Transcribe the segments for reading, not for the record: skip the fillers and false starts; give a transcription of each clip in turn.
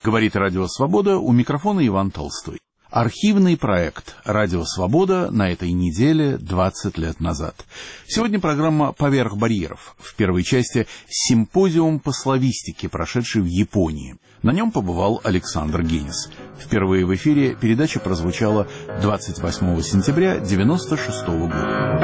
Говорит Радио Свобода, у микрофона Иван Толстой. Архивный проект «Радио Свобода» на этой неделе 20 лет назад. Сегодня программа «Поверх барьеров». В первой части симпозиум по славистике, прошедший в Японии. На нем побывал Александр Генис. Впервые в эфире передача прозвучала 28 сентября 1996 года.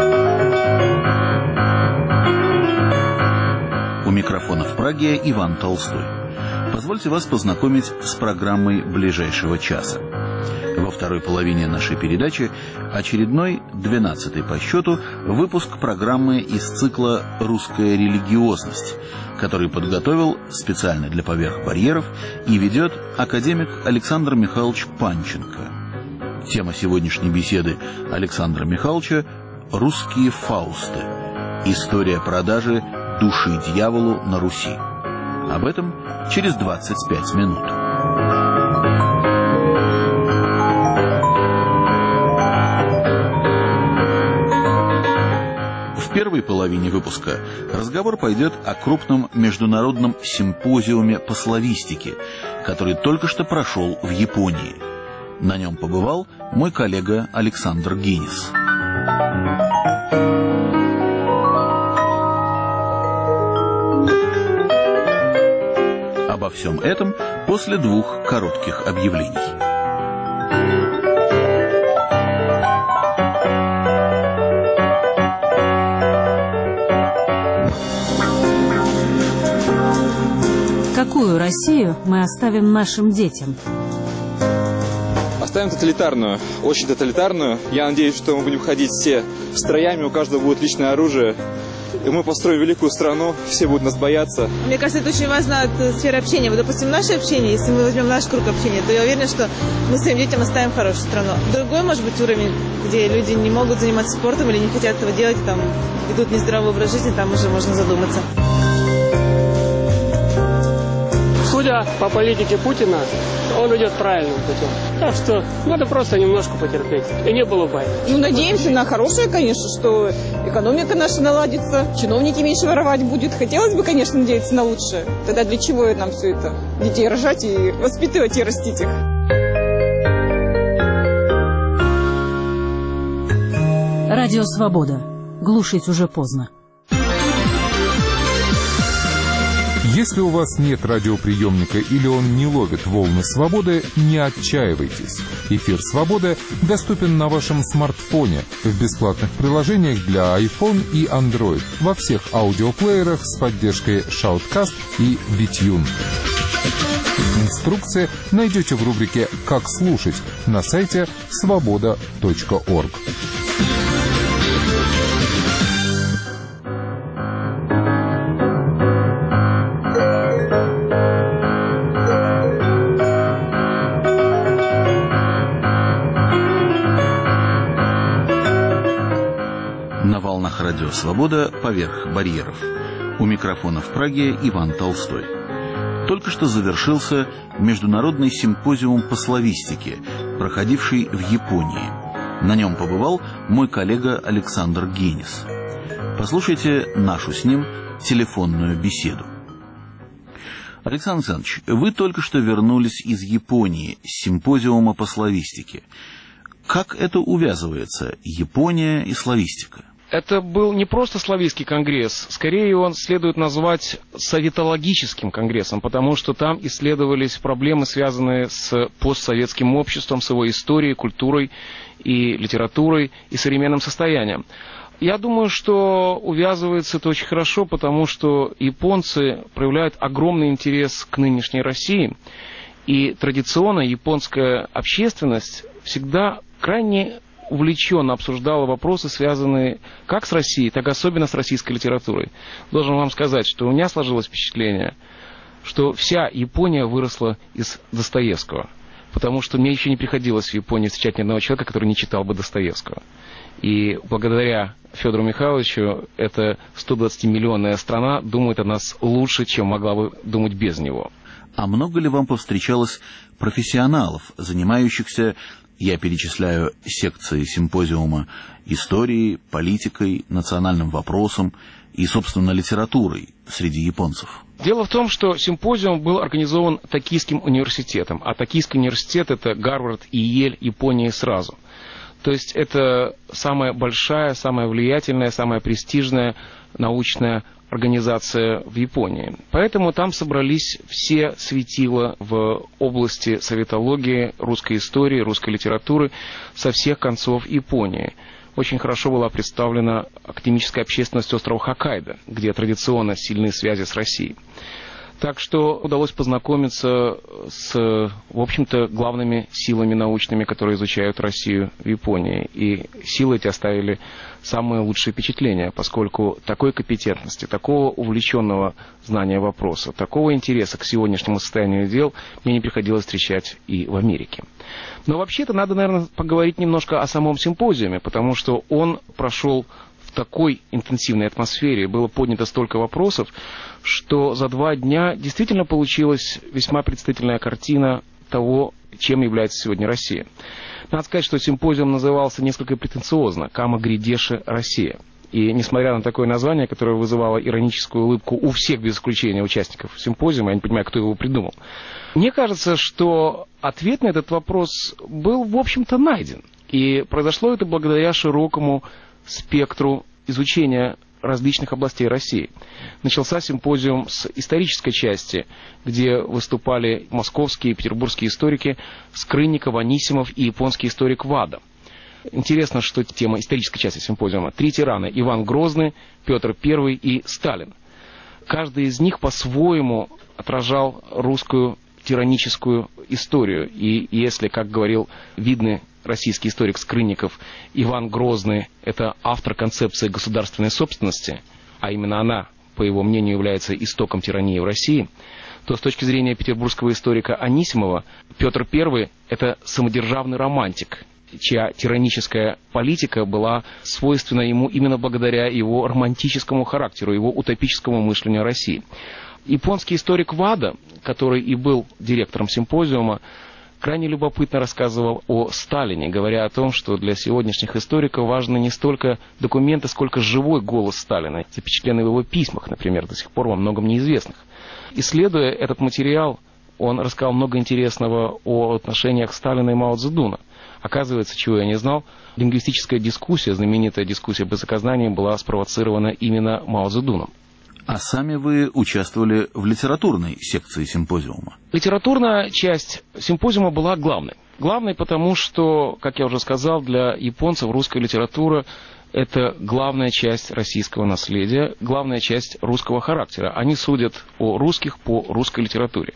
У микрофона в Праге Иван Толстой. Позвольте вас познакомить с программой ближайшего часа. Во второй половине нашей передачи очередной, 12-й по счету, выпуск программы из цикла «Русская религиозность», который подготовил специально для «Поверх барьеров» и ведет академик Александр Михайлович Панченко. Тема сегодняшней беседы Александра Михайловича «Русские фаусты. История продажи души дьяволу на Руси». Об этом через 25 минут. В первой половине выпуска разговор пойдет о крупном международном симпозиуме по славистике, который только что прошел в Японии. На нем побывал мой коллега Александр Генис. Обо всем этом после двух коротких объявлений. Какую Россию мы оставим нашим детям? Оставим тоталитарную, очень тоталитарную. Я надеюсь, что мы будем ходить все строями, у каждого будет личное оружие. И мы построим великую страну, все будут нас бояться. Мне кажется, это очень важно от сферы общения. Вот, допустим, наше общение, если мы возьмем наш круг общения, то я уверена, что мы своим детям оставим хорошую страну. Другой, может быть, уровень, где люди не могут заниматься спортом или не хотят этого делать, там ведут нездоровый образ жизни, там уже можно задуматься. Судя по политике Путина, он идет правильным путем. Так что надо просто немножко потерпеть. И не было войны. Ну, надеемся на хорошее, конечно, что экономика наша наладится, чиновники меньше воровать будет. Хотелось бы, конечно, надеяться на лучшее. Тогда для чего нам все это? Детей рожать и воспитывать и растить их. Радио Свобода. Глушить уже поздно. Если у вас нет радиоприемника или он не ловит волны свободы, не отчаивайтесь. Эфир «Свобода» доступен на вашем смартфоне в бесплатных приложениях для iPhone и Android во всех аудиоплеерах с поддержкой Shoutcast и VTune. Инструкции найдете в рубрике «Как слушать» на сайте svoboda.org. Радио Свобода «Поверх барьеров». У микрофона в Праге Иван Толстой. Только что завершился международный симпозиум по славистике, проходивший в Японии. На нем побывал мой коллега Александр Генис. Послушайте нашу с ним телефонную беседу. Александр Александрович, вы только что вернулись из Японии с симпозиума по славистике. Как это увязывается, Япония и славистика? Это был не просто славистский конгресс, скорее он следует назвать советологическим конгрессом, потому что там исследовались проблемы, связанные с постсоветским обществом, с его историей, культурой и литературой и современным состоянием. Я думаю, что увязывается это очень хорошо, потому что японцы проявляют огромный интерес к нынешней России, и традиционно японская общественность всегда крайне увлеченно обсуждала вопросы, связанные как с Россией, так и особенно с российской литературой. Должен вам сказать, что у меня сложилось впечатление, что вся Япония выросла из Достоевского, потому что мне еще не приходилось в Японии встречать ни одного человека, который не читал бы Достоевского. И благодаря Федору Михайловичу эта 120-миллионная страна думает о нас лучше, чем могла бы думать без него. А много ли вам повстречалось профессионалов, занимающихся, я перечисляю секции симпозиума, историей, политикой, национальным вопросом и, собственно, литературой среди японцев? Дело в том, что симпозиум был организован Токийским университетом, а Токийский университет — это Гарвард и Йель Японии сразу. То есть это самая большая, самая влиятельная, самая престижная научная организация в Японии. Поэтому там собрались все светила в области советологии, русской истории, русской литературы со всех концов Японии. Очень хорошо была представлена академическая общественность острова Хоккайдо, где традиционно сильные связи с Россией. Так что удалось познакомиться с, в общем-то, главными силами научными, которые изучают Россию в Японии. И силы эти оставили самые лучшие впечатления, поскольку такой компетентности, такого увлеченного знания вопроса, такого интереса к сегодняшнему состоянию дел мне не приходилось встречать и в Америке. Но вообще-то надо, наверное, поговорить немножко о самом симпозиуме, потому что он прошел в такой интенсивной атмосфере, было поднято столько вопросов, что за 2 дня действительно получилась весьма представительная картина того, чем является сегодня Россия. Надо сказать, что симпозиум назывался несколько претенциозно «Кама Гридеши Россия». И несмотря на такое название, которое вызывало ироническую улыбку у всех без исключения участников симпозиума, я не понимаю, кто его придумал, мне кажется, что ответ на этот вопрос был, в общем-то, найден. И произошло это благодаря широкому спектру изучения различных областей России. Начался симпозиум с исторической части, где выступали московские и петербургские историки Скрынников, Анисимов и японский историк Вада. Интересно, что тема исторической части симпозиума: 3 тирана — Иван Грозный, Петр I и Сталин. Каждый из них по-своему отражал русскую тираническую историю. И если, как говорил видный российский историк Скрынников, Иван Грозный — это автор концепции государственной собственности, а именно она, по его мнению, является истоком тирании в России, то с точки зрения петербургского историка Анисимова Петр I — это самодержавный романтик, чья тираническая политика была свойственна ему именно благодаря его романтическому характеру, его утопическому мышлению о России. Японский историк Вада, который и был директором симпозиума, крайне любопытно рассказывал о Сталине, говоря о том, что для сегодняшних историков важны не столько документы, сколько живой голос Сталина, запечатленный в его письмах, например, до сих пор во многом неизвестных. Исследуя этот материал, он рассказал много интересного о отношениях Сталина и Мао Цзэдуна. Оказывается, чего я не знал, лингвистическая дискуссия, знаменитая дискуссия об языкознании, была спровоцирована именно Мао Цзэдуном. А сами вы участвовали в литературной секции симпозиума. Литературная часть симпозиума была главной. Главной потому, что, как я уже сказал, для японцев русская литература — это главная часть российского наследия, главная часть русского характера. Они судят о русских по русской литературе.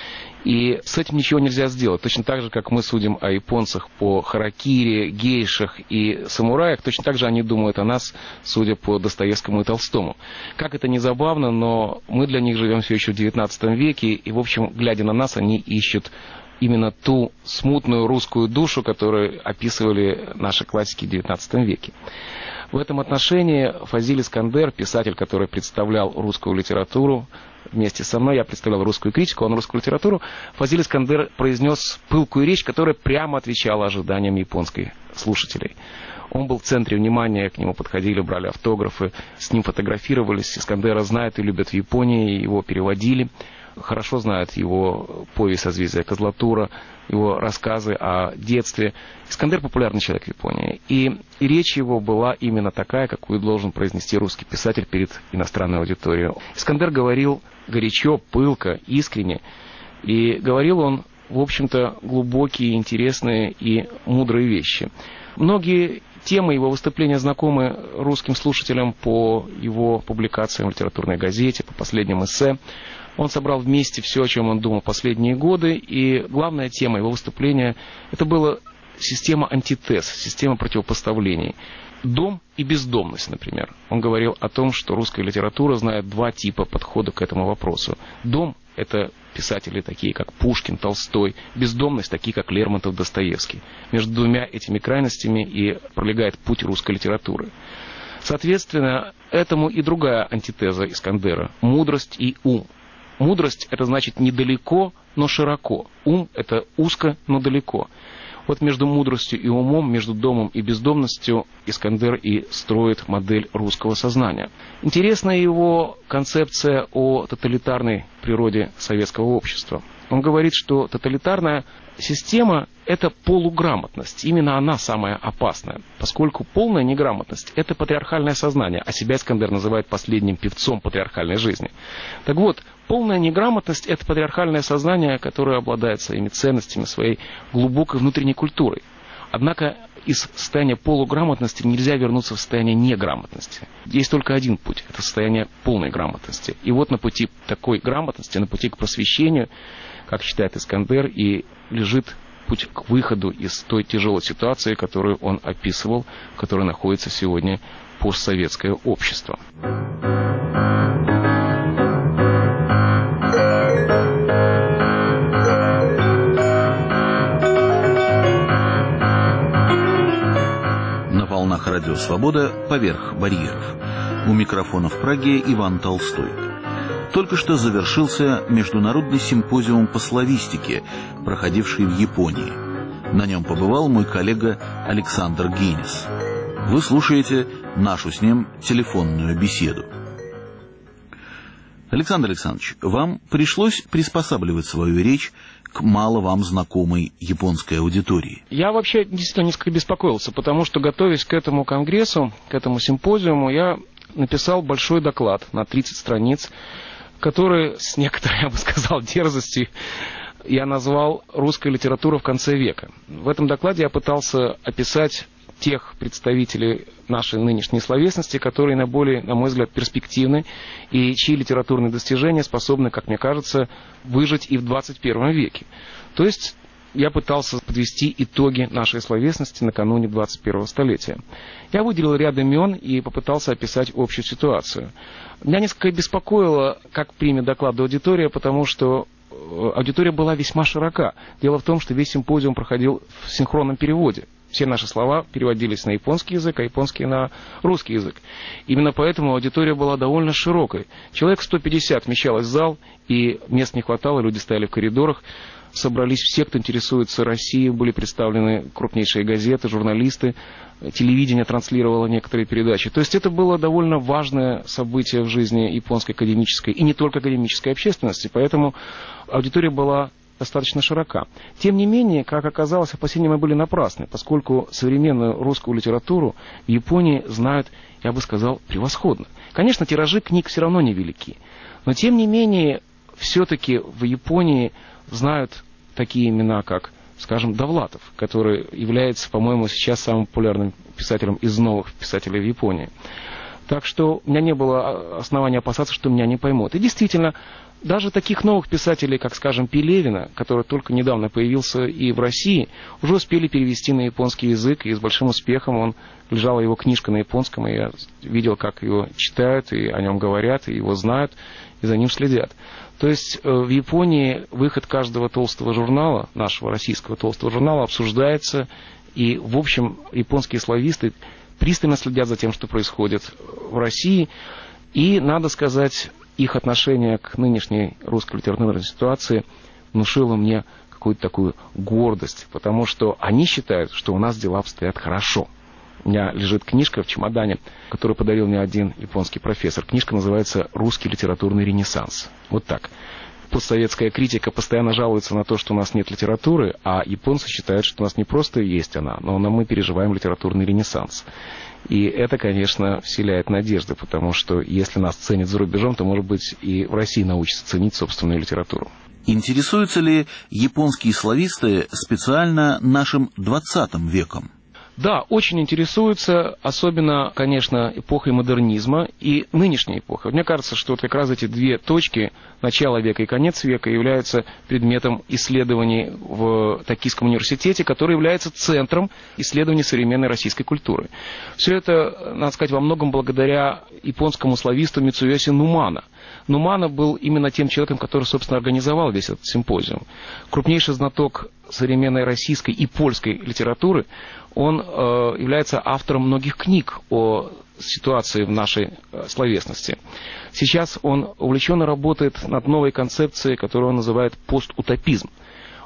И с этим ничего нельзя сделать. Точно так же, как мы судим о японцах по харакири, гейшах и самураях, точно так же они думают о нас, судя по Достоевскому и Толстому. Как это ни забавно, но мы для них живем все еще в XIX веке, и, в общем, глядя на нас, они ищут именно ту смутную русскую душу, которую описывали наши классики в XIX веке. В этом отношении Фазиль Искандер, писатель, который представлял русскую литературу, вместе со мной, я представлял русскую критику, он русскую литературу, Фазиль Искандер произнес пылкую речь, которая прямо отвечала ожиданиям японских слушателей. Он был в центре внимания, к нему подходили, брали автографы, с ним фотографировались. Искандера знают и любят в Японии, его переводили. Хорошо знают его повесть «Созвездие Козлатура», его рассказы о детстве. Искандер популярный человек в Японии. И речь его была именно такая, какую должен произнести русский писатель перед иностранной аудиторией. Искандер говорил горячо, пылко, искренне. И говорил он, в общем-то, глубокие, интересные и мудрые вещи. Многие темы его выступления знакомы русским слушателям по его публикациям в литературной газете, по последним эссе. Он собрал вместе все, о чем он думал последние годы, и главная тема его выступления — это была система антитез, система противопоставлений. Дом и бездомность, например. Он говорил о том, что русская литература знает 2 типа подхода к этому вопросу. Дом — это писатели такие, как Пушкин, Толстой. Бездомность — такие, как Лермонтов, Достоевский. Между двумя этими крайностями и пролегает путь русской литературы. Соответственно, этому и другая антитеза Искандера — мудрость и ум. Мудрость — это значит недалеко, но широко. Ум — это узко, но далеко. Вот между мудростью и умом, между домом и бездомностью Искандер и строит модель русского сознания. Интересна его концепция о тоталитарной природе советского общества. Он говорит, что тоталитарная система – это полуграмотность. Именно она самая опасная, поскольку полная неграмотность – это патриархальное сознание, а себя Искандер называет последним певцом патриархальной жизни. Так вот, полная неграмотность – это патриархальное сознание, которое обладает своими ценностями, своей глубокой внутренней культурой. Однако из состояния полуграмотности нельзя вернуться в состояние неграмотности. Есть только один путь – это состояние полной грамотности. И вот на пути такой грамотности, на пути к просвещению, как считает Искандер, и лежит путь к выходу из той тяжелой ситуации, которую он описывал, в которой находится сегодня постсоветское общество. На волнах Радио Свобода «Поверх барьеров». У микрофона в Праге Иван Толстой. Только что завершился международный симпозиум по славистике, проходивший в Японии. На нем побывал мой коллега Александр Гинис. Вы слушаете нашу с ним телефонную беседу. Александр Александрович, вам пришлось приспосабливать свою речь к мало вам знакомой японской аудитории. Я вообще действительно несколько беспокоился, потому что, готовясь к этому конгрессу, к этому симпозиуму, я написал большой доклад на 30 страниц, который с некоторой, я бы сказал, дерзостью я назвал «Русская литература в конце века». В этом докладе я пытался описать тех представителей нашей нынешней словесности, которые наиболее, на мой взгляд, перспективны и чьи литературные достижения способны, как мне кажется, выжить и в 21 веке. То есть я пытался подвести итоги нашей словесности накануне 21-го столетия. Я выделил ряд имен и попытался описать общую ситуацию. Меня несколько беспокоило, как примет доклад аудитория, потому что аудитория была весьма широка. Дело в том, что весь симпозиум проходил в синхронном переводе. Все наши слова переводились на японский язык, а японский на русский язык. Именно поэтому аудитория была довольно широкой. Человек 150 вмещалось в зал, и мест не хватало, люди стояли в коридорах. Собрались все, кто интересуется Россией, были представлены крупнейшие газеты, журналисты, телевидение транслировало некоторые передачи. То есть это было довольно важное событие в жизни японской академической и не только академической общественности, поэтому аудитория была достаточно широка. Тем не менее, как оказалось, опасения мои были напрасны, поскольку современную русскую литературу в Японии знают, я бы сказал, превосходно. Конечно, тиражи книг все равно невелики, но тем не менее, все-таки в Японии знают такие имена, как, скажем, Довлатов, который является, по-моему, сейчас самым популярным писателем из новых писателей в Японии. Так что у меня не было основания опасаться, что меня не поймут. И действительно, даже таких новых писателей, как, скажем, Пелевина, который только недавно появился и в России, уже успели перевести на японский язык, и с большим успехом лежала его книжка на японском, и я видел, как его читают, и о нем говорят, и его знают, и за ним следят. То есть в Японии выход каждого толстого журнала, нашего российского толстого журнала, обсуждается, и, в общем, японские слависты пристально следят за тем, что происходит в России, и, надо сказать, их отношение к нынешней русской литературной ситуации внушило мне какую-то такую гордость, потому что они считают, что у нас дела обстоят хорошо. У меня лежит книжка в чемодане, которую подарил мне один японский профессор. Книжка называется «Русский литературный ренессанс». Вот так. Постсоветская критика постоянно жалуется на то, что у нас нет литературы, а японцы считают, что у нас не просто есть она, но мы переживаем литературный ренессанс. И это, конечно, вселяет надежды, потому что если нас ценят за рубежом, то, может быть, и в России научатся ценить собственную литературу. Интересуются ли японские слависты специально нашим 20 веком? Да, очень интересуются, особенно, конечно, эпохой модернизма и нынешней эпохой. Мне кажется, что вот как раз эти две точки, начало века и конец века, являются предметом исследований в Токийском университете, который является центром исследований современной российской культуры. Все это, надо сказать, во многом благодаря японскому слависту Мицуёси Нумана. Нумана был именно тем человеком, который, собственно, организовал весь этот симпозиум. Крупнейший знаток современной российской и польской литературы, он является автором многих книг о ситуации в нашей словесности. Сейчас он увлеченно работает над новой концепцией, которую он называет постутопизм.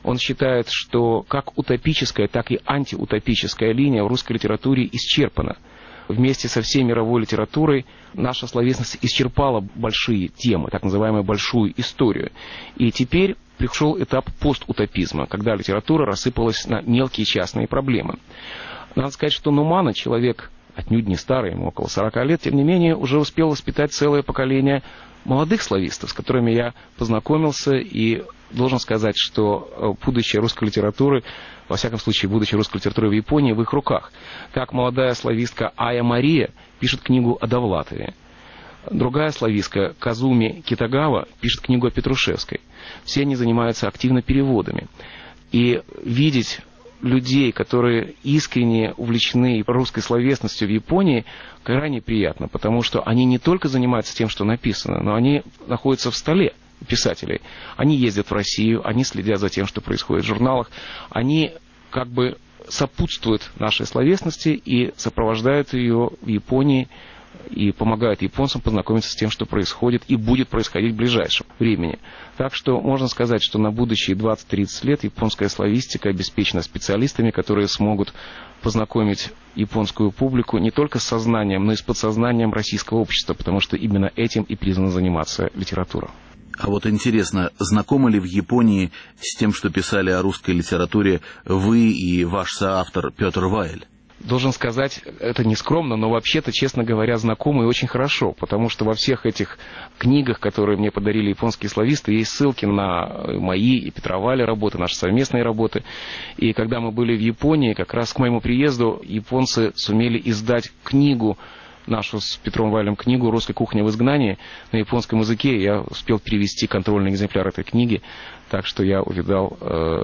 Он считает, что как утопическая, так и антиутопическая линия в русской литературе исчерпана. Вместе со всей мировой литературой наша словесность исчерпала большие темы, так называемую большую историю. И теперь пришел этап постутопизма, когда литература рассыпалась на мелкие частные проблемы. Надо сказать, что Нумана, человек отнюдь не старый, ему около 40 лет, тем не менее, уже успел воспитать целое поколение молодых славистов, с которыми я познакомился, и должен сказать, что будущее русской литературы, во всяком случае, будущее русской литературы в Японии в их руках. Так молодая славистка Ая Мария пишет книгу о Довлатове. Другая славистка Казуми Китагава пишет книгу о Петрушевской. Все они занимаются активно переводами. И видеть людей, которые искренне увлечены русской словесностью в Японии, крайне приятно, потому что они не только занимаются тем, что написано, но они находятся в столе писателей. Они ездят в Россию, они следят за тем, что происходит в журналах, они как бы сопутствуют нашей словесности и сопровождают ее в Японии и помогают японцам познакомиться с тем, что происходит и будет происходить в ближайшем времени. Так что можно сказать, что на будущие 20-30 лет японская славистика обеспечена специалистами, которые смогут познакомить японскую публику не только с сознанием, но и с подсознанием российского общества, потому что именно этим и призвана заниматься литература. А вот интересно, знакомы ли в Японии с тем, что писали о русской литературе вы и ваш соавтор Петр Ваэль? Должен сказать, это не скромно, но вообще-то, честно говоря, знакомы и очень хорошо, потому что во всех этих книгах, которые мне подарили японские слависты, есть ссылки на мои и Петра Ваэля работы, наши совместные работы. И когда мы были в Японии, как раз к моему приезду японцы сумели издать книгу, нашу с Петром Ваэлем книгу «Русская кухня в изгнании» на японском языке. Я успел перевести контрольный экземпляр этой книги, так что я увидал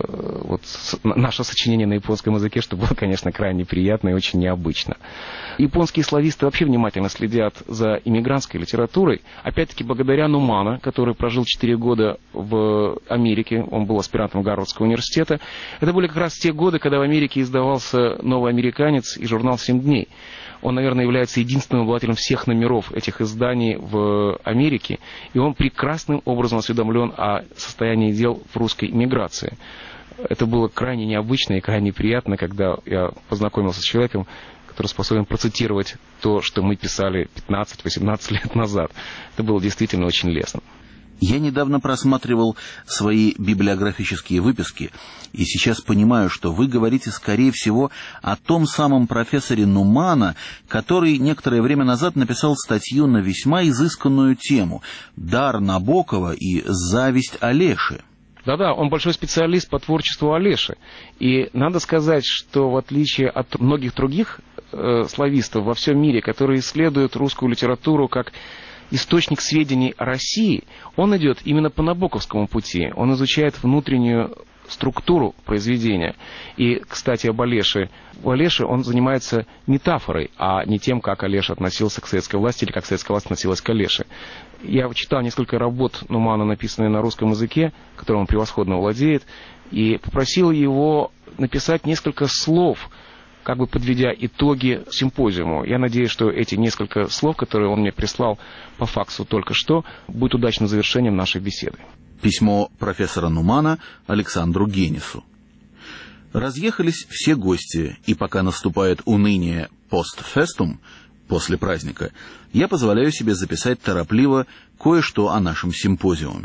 наше сочинение на японском языке, что было, конечно, крайне приятно и очень необычно. Японские слависты вообще внимательно следят за иммигрантской литературой, опять-таки благодаря Нумана, который прожил 4 года в Америке, он был аспирантом Гарвардского университета. Это были как раз те годы, когда в Америке издавался «Новый американец» и журнал «7 дней». Он, наверное, является единственным обладателем всех номеров этих изданий в Америке, и он прекрасным образом осведомлен о состоянии дел в русской иммиграции. Это было крайне необычно и крайне приятно, когда я познакомился с человеком, который способен процитировать то, что мы писали 15-18 лет назад. Это было действительно очень лестно. Я недавно просматривал свои библиографические выписки, и сейчас понимаю, что вы говорите, скорее всего, о том самом профессоре Нумана, который некоторое время назад написал статью на весьма изысканную тему «Дар Набокова и зависть Олеши». Да-да, он большой специалист по творчеству Олеши. И надо сказать, что в отличие от многих других славистов во всем мире, которые исследуют русскую литературу как источник сведений о России, он идет именно по набоковскому пути. Он изучает внутреннюю структуру произведения. И, кстати, об Олеше. В Олеше он занимается метафорой, а не тем, как Олеша относился к советской власти или как советская власть относилась к Олеше. Я читал несколько работ Нумана, написанные на русском языке, которым он превосходно владеет, и попросил его написать несколько слов, как бы подведя итоги симпозиуму. Я надеюсь, что эти несколько слов, которые он мне прислал по факсу только что, будут удачным завершением нашей беседы. Письмо профессора Нумана Александру Генису. Разъехались все гости, и пока наступает уныние постфестум, после праздника, я позволяю себе записать торопливо кое-что о нашем симпозиуме.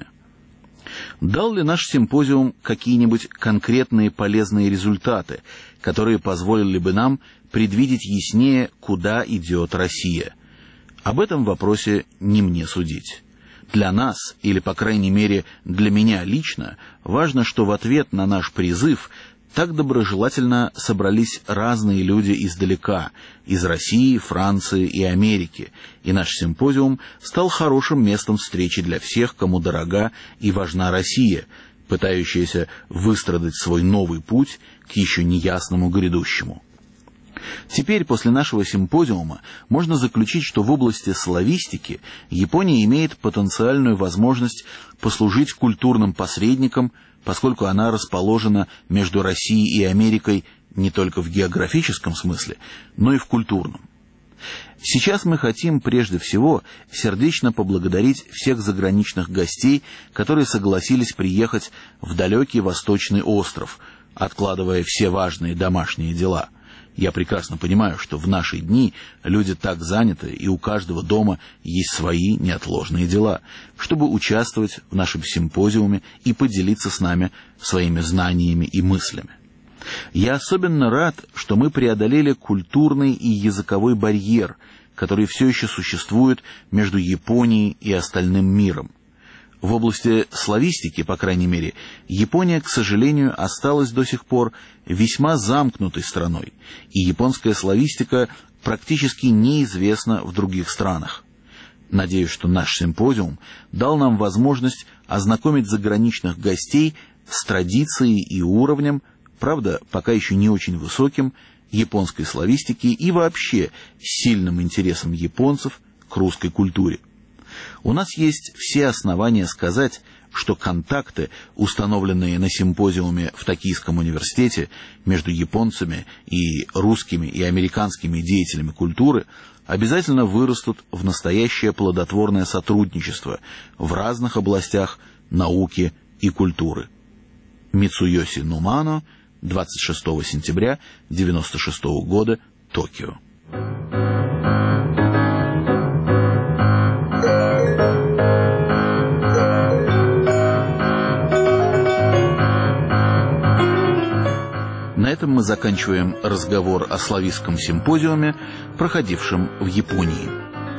Дал ли наш симпозиум какие-нибудь конкретные полезные результаты, которые позволили бы нам предвидеть яснее, куда идет Россия? Об этом вопросе не мне судить. Для нас, или, по крайней мере, для меня лично, важно, что в ответ на наш призыв так доброжелательно собрались разные люди издалека, из России, Франции и Америки, и наш симпозиум стал хорошим местом встречи для всех, кому дорога и важна Россия, пытающаяся выстрадать свой новый путь к еще неясному грядущему. Теперь, после нашего симпозиума, можно заключить, что в области славистики Япония имеет потенциальную возможность послужить культурным посредником, поскольку она расположена между Россией и Америкой не только в географическом смысле, но и в культурном. Сейчас мы хотим прежде всего сердечно поблагодарить всех заграничных гостей, которые согласились приехать в далекий Восточный остров, откладывая все важные домашние дела. Я прекрасно понимаю, что в наши дни люди так заняты, и у каждого дома есть свои неотложные дела, чтобы участвовать в нашем симпозиуме и поделиться с нами своими знаниями и мыслями. Я особенно рад, что мы преодолели культурный и языковой барьер, который все еще существует между Японией и остальным миром. В области славистики, по крайней мере, Япония, к сожалению, осталась до сих пор весьма замкнутой страной, и японская славистика практически неизвестна в других странах. Надеюсь, что наш симпозиум дал нам возможность ознакомить заграничных гостей с традицией и уровнем, правда, пока еще не очень высоким, японской славистики и вообще сильным интересом японцев к русской культуре. У нас есть все основания сказать, что контакты, установленные на симпозиуме в Токийском университете между японцами и русскими и американскими деятелями культуры, обязательно вырастут в настоящее плодотворное сотрудничество в разных областях науки и культуры. Мицуёси Нумано, 26 сентября 1996 года, Токио. На этом мы заканчиваем разговор о славистском симпозиуме, проходившем в Японии.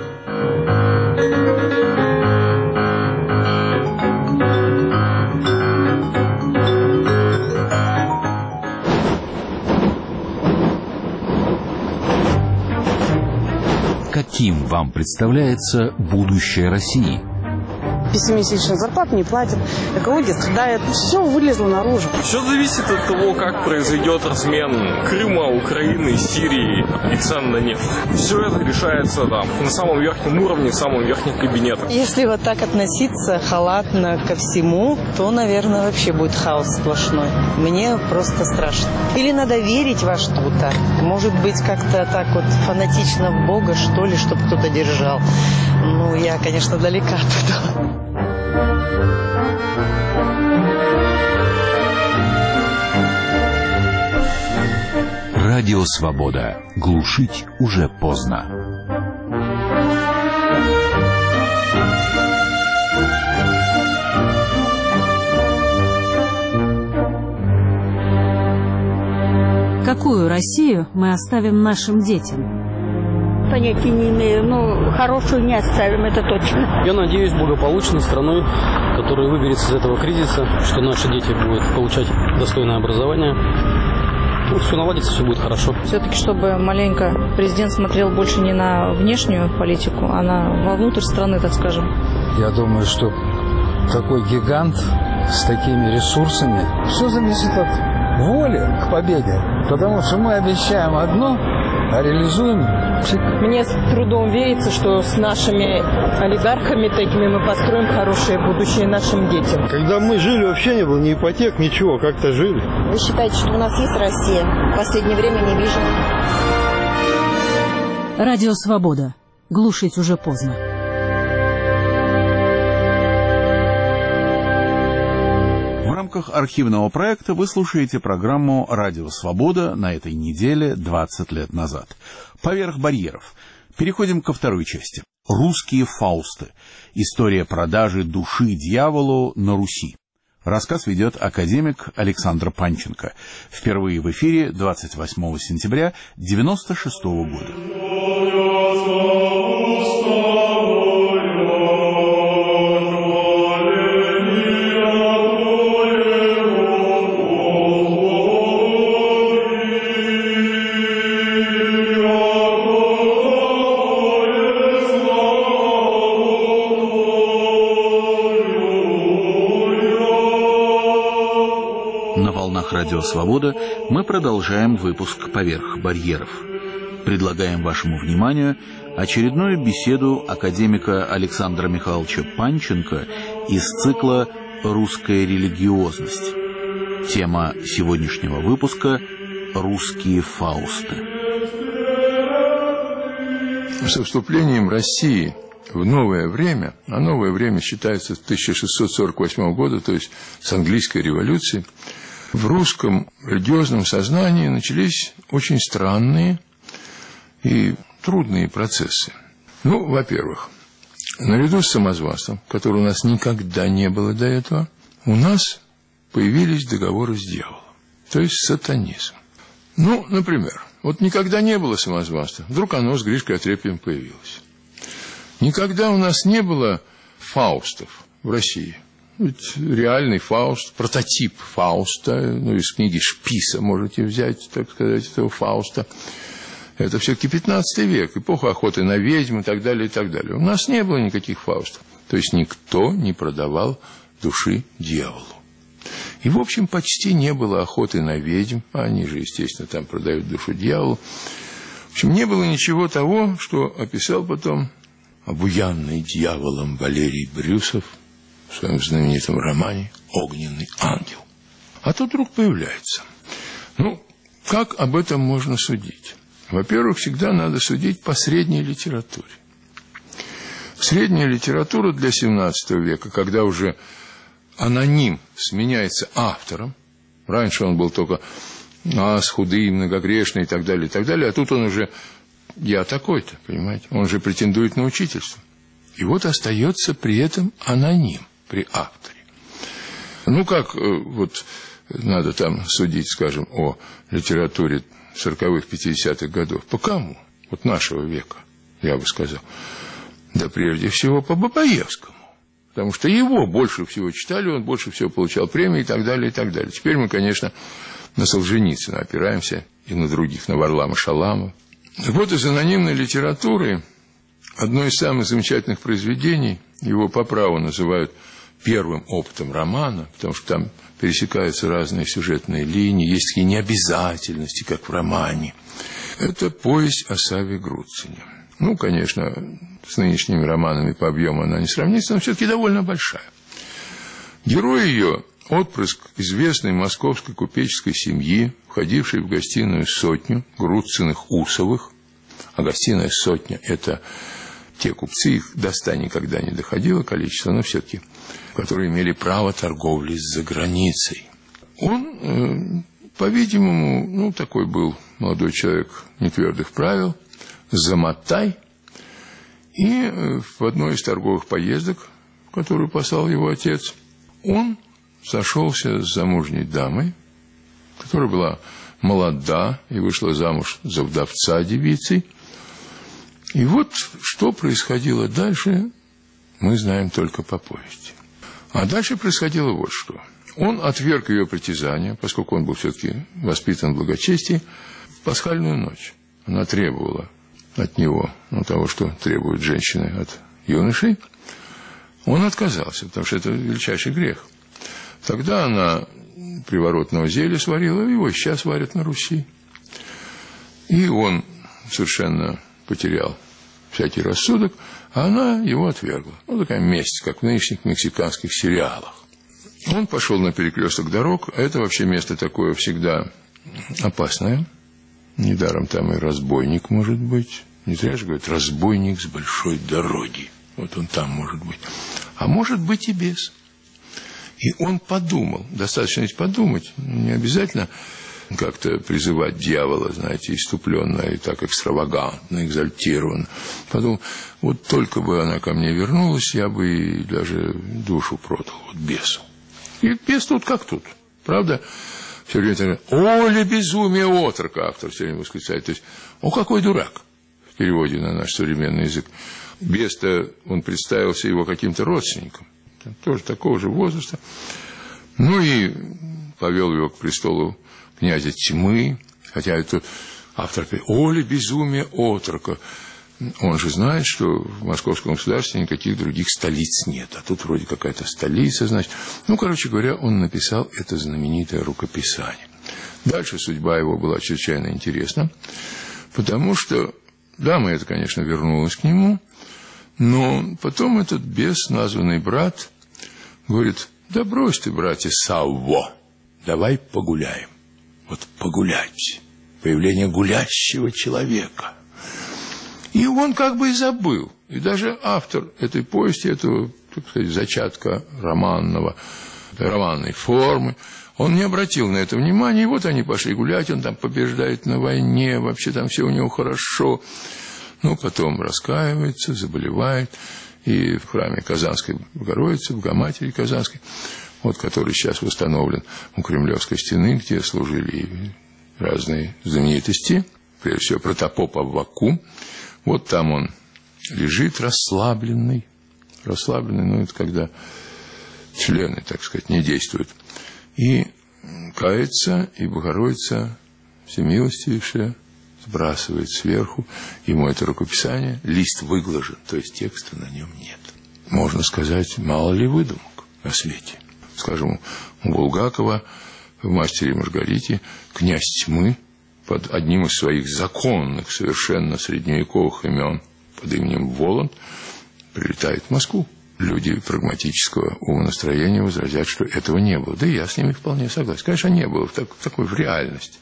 Каким вам представляется будущее России? Пессимистично, зарплату не платят, экология страдает, все вылезло наружу. Все зависит от того, как произойдет размен Крыма, Украины, Сирии и цен на нефть. Все это решается там, на самом верхнем уровне, в самом верхнем кабинете. Если вот так относиться халатно ко всему, то, наверное, вообще будет хаос сплошной. Мне просто страшно. Или надо верить во что-то. Может быть, как-то так вот фанатично в Бога, что ли, чтобы кто-то держал. Ну, я, конечно, далека от этого. Радио «Свобода». Глушить уже поздно. Какую Россию мы оставим нашим детям? Понятия не имею, но хорошую не оставим, это точно. Я надеюсь, благополучной страной, которая выберется из этого кризиса, что наши дети будут получать достойное образование. Ну, все наладится, все будет хорошо. Все-таки, чтобы маленько президент смотрел больше не на внешнюю политику, а вовнутрь страны, так скажем. Я думаю, что такой гигант с такими ресурсами, все зависит от воли к победе. Потому что мы обещаем одно, а реализуем. Мне с трудом верится, что с нашими олигархами такими мы построим хорошее будущее нашим детям. Когда мы жили, вообще не было ни ипотек, ничего, как-то жили. Вы считаете, что у нас есть Россия? В последнее время не вижу. Радио «Свобода». Глушить уже поздно. В рамках архивного проекта вы слушаете программу «Радио Свобода» на этой неделе 20 лет назад. «Поверх барьеров». Переходим ко второй части. «Русские Фаусты. История продажи души дьяволу на Руси». Рассказ ведет академик Александр Панченко. Впервые в эфире 28 сентября 1996 года. Радио «Свобода» мы продолжаем выпуск «Поверх барьеров». Предлагаем вашему вниманию очередную беседу академика Александра Михайловича Панченко из цикла «Русская религиозность». Тема сегодняшнего выпуска – «Русские Фаусты». Со вступлением России в новое время, а новое время считается с 1648 года, то есть с английской революции, в русском религиозном сознании начались очень странные и трудные процессы. Ну, во-первых, наряду с самозванством, которого у нас никогда не было до этого, у нас появились договоры с дьяволом, то есть сатанизм. Ну, например, вот никогда не было самозванства, вдруг оно с Гришкой Отрепьевым появилось. Никогда у нас не было Фаустов в России. Ведь реальный Фауст, прототип Фауста, ну, из книги Шписа можете взять, так сказать, этого Фауста. Это все-таки 15 век, эпоха охоты на ведьм и так далее, и так далее. У нас не было никаких Фаустов. То есть никто не продавал души дьяволу. И, в общем, почти не было охоты на ведьм. Они же, естественно, там продают душу дьяволу. В общем, не было ничего того, что описал потом обуянный дьяволом Валерий Брюсов в своем знаменитом романе «Огненный ангел». А тут вдруг появляется. Ну, как об этом можно судить? Во-первых, всегда надо судить по средней литературе. Средняя литература для XVII века, когда уже аноним сменяется автором. Раньше он был только худый, многогрешный и так далее, а тут он уже «я такой-то», понимаете? Он же претендует на учительство. И вот остается при этом аноним при авторе. Ну, как вот надо там судить, скажем, о литературе 40-х, 50-х годов? По кому? Вот нашего века, я бы сказал. Да прежде всего по Бабаевскому. Потому что его больше всего читали, он больше всего получал премии и так далее, и так далее. Теперь мы, конечно, на Солженицына опираемся и на других, на Варлама Шалама. Вот из анонимной литературы одно из самых замечательных произведений, его по праву называют первым опытом романа, потому что там пересекаются разные сюжетные линии, есть такие необязательности, как в романе. Это повесть о Савве Груцине. Ну, конечно, с нынешними романами по объему она не сравнится, но все-таки довольно большая. Герой ее – отпрыск известной московской купеческой семьи, входившей в гостиную сотню Груциных-Усовых. А гостиная сотня – это те купцы, их до 100 никогда не доходило количество, но все-таки, которые имели право торговли за границей. Он, по-видимому, ну, такой был молодой человек нетвердых правил, замотай. И в одной из торговых поездок, которую послал его отец, он сошелся с замужней дамой, которая была молода и вышла замуж за вдовца девицей. И вот что происходило дальше, мы знаем только по повести. А дальше происходило вот что. Он отверг ее притязания, поскольку он был все-таки воспитан в благочестии, в пасхальную ночь. Она требовала от него, того, что требуют женщины от юношей. Он отказался, потому что это величайший грех. Тогда она приворотного зелья сварила, его сейчас варят на Руси. И он совершенно потерял всякий рассудок, а она его отвергла. Ну, такая месть, как в нынешних мексиканских сериалах. Он пошел на перекресток дорог, а это вообще место такое всегда опасное. Недаром там и разбойник может быть. Не зря же говорят, разбойник с большой дороги. Вот он там может быть. А может быть и без. И он подумал, достаточно ведь подумать, не обязательно как-то призывать дьявола, знаете, иступленно и так экстравагантно, экзальтированно. Подумал, вот только бы она ко мне вернулась, я бы и даже душу продал, вот бесу. И бес тут как тут, правда? Все время «Оля, безумие отрока», автор все время восклицает. То есть, «О, какой дурак», в переводе на наш современный язык. Бес-то, он представился его каким-то родственником, тоже такого же возраста. Ну и повел его к престолу князя Тьмы, хотя это автор говорит, «Оля, безумие отрока». Он же знает, что в московском государстве никаких других столиц нет, а тут вроде какая-то столица, значит. Ну, короче говоря, он написал это знаменитое рукописание. Дальше судьба его была чрезвычайно интересна, потому что дама эта, конечно, вернулась к нему, но потом этот бес, названный брат, говорит, да брось ты, братья, Савво, давай погуляем. Вот погулять, появление гулящего человека. И он как бы и забыл. И даже автор этой повести, этого, так сказать, зачатка романной формы, он не обратил на это внимания. И вот они пошли гулять, он там побеждает на войне, вообще там все у него хорошо. Ну, потом раскаивается, заболевает. И в храме Казанской Богородицы, Богоматери Казанской, вот который сейчас восстановлен у Кремлевской стены, где служили разные знаменитости, прежде всего протопоп Аввакум. Вот там он лежит расслабленный, ну, это когда члены, так сказать, не действуют. И кается, и Богородица всемилостивейшая сбрасывает сверху ему это рукописание, лист выглажен, то есть текста на нем нет. Можно сказать, мало ли выдумок на свете. Скажем, у Булгакова в «Мастере и Маргарите» князь тьмы под одним из своих законных, совершенно средневековых имен, под именем Воланд, прилетает в Москву. Люди прагматического умонастроения возразят, что этого не было. Да и я с ними вполне согласен. Конечно, не было в реальности.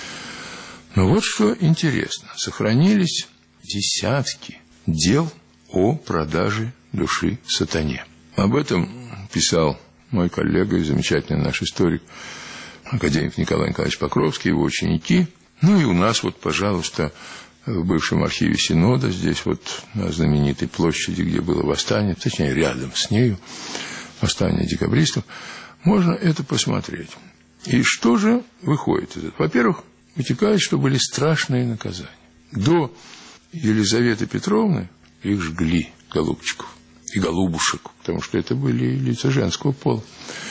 Но вот что интересно. Сохранились десятки дел о продаже души сатане. Об этом писал мой коллега и замечательный наш историк, академик Николай Николаевич Покровский, его ученики. Ну и у нас вот, пожалуйста, в бывшем архиве Синода, здесь вот на знаменитой площади, где было восстание, точнее, рядом с нею, восстание декабристов, можно это посмотреть. И что же выходит из этого? Во-первых, вытекает, что были страшные наказания. До Елизаветы Петровны их жгли, голубчиков и голубушек, потому что это были лица женского пола.